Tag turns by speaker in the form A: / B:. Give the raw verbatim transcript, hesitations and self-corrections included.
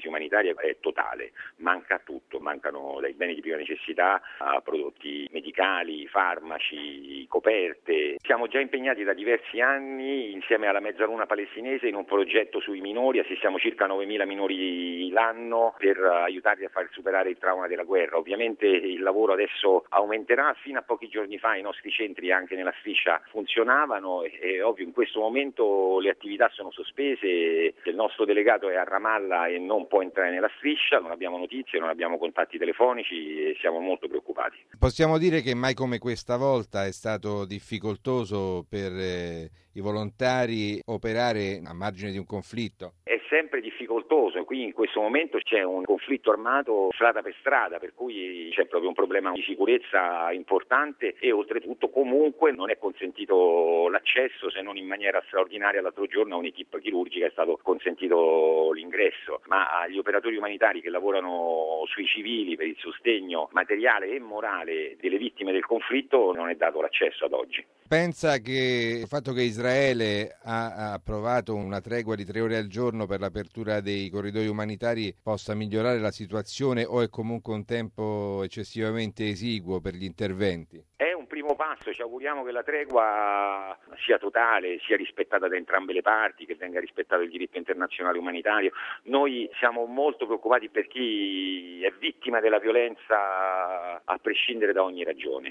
A: crisi umanitaria è totale, manca tutto, mancano dai beni di prima necessità a prodotti medicali, farmaci, coperte. Siamo già impegnati da diversi anni insieme alla Mezzaluna palestinese in un progetto sui minori, assistiamo circa novemila minori l'anno per aiutarli a far superare il trauma della guerra. Ovviamente il lavoro adesso aumenterà, fino a pochi giorni fa i nostri centri anche nella striscia funzionavano e, e ovvio in questo momento le attività sono sospese, il nostro delegato è a Ramallah e non può entrare nella striscia, non abbiamo notizie, non abbiamo contatti telefonici e siamo molto preoccupati.
B: Possiamo dire che mai come questa volta è stato difficoltoso per eh, i volontari operare a margine di un conflitto?
A: È sempre difficoltoso, qui in questo momento c'è un conflitto armato strada per strada, per cui c'è proprio un problema di sicurezza importante e oltretutto comunque non è consentito l'accesso, se non in maniera straordinaria l'altro giorno a un'equipe chirurgica è stato consentito l'ingresso, ma agli operatori umanitari che lavorano sui civili per il sostegno materiale e morale delle vittime del conflitto non è dato l'accesso ad oggi.
B: Pensa che il fatto che Israele ha approvato una tregua di tre ore al giorno per l'apertura dei corridoi umanitari possa migliorare la situazione o è comunque un tempo eccessivamente esiguo per gli interventi?
A: È un primo passo, ci auguriamo che la tregua sia totale, sia rispettata da entrambe le parti, che venga rispettato il diritto internazionale umanitario. Noi siamo molto preoccupati per chi è vittima della violenza a prescindere da ogni ragione.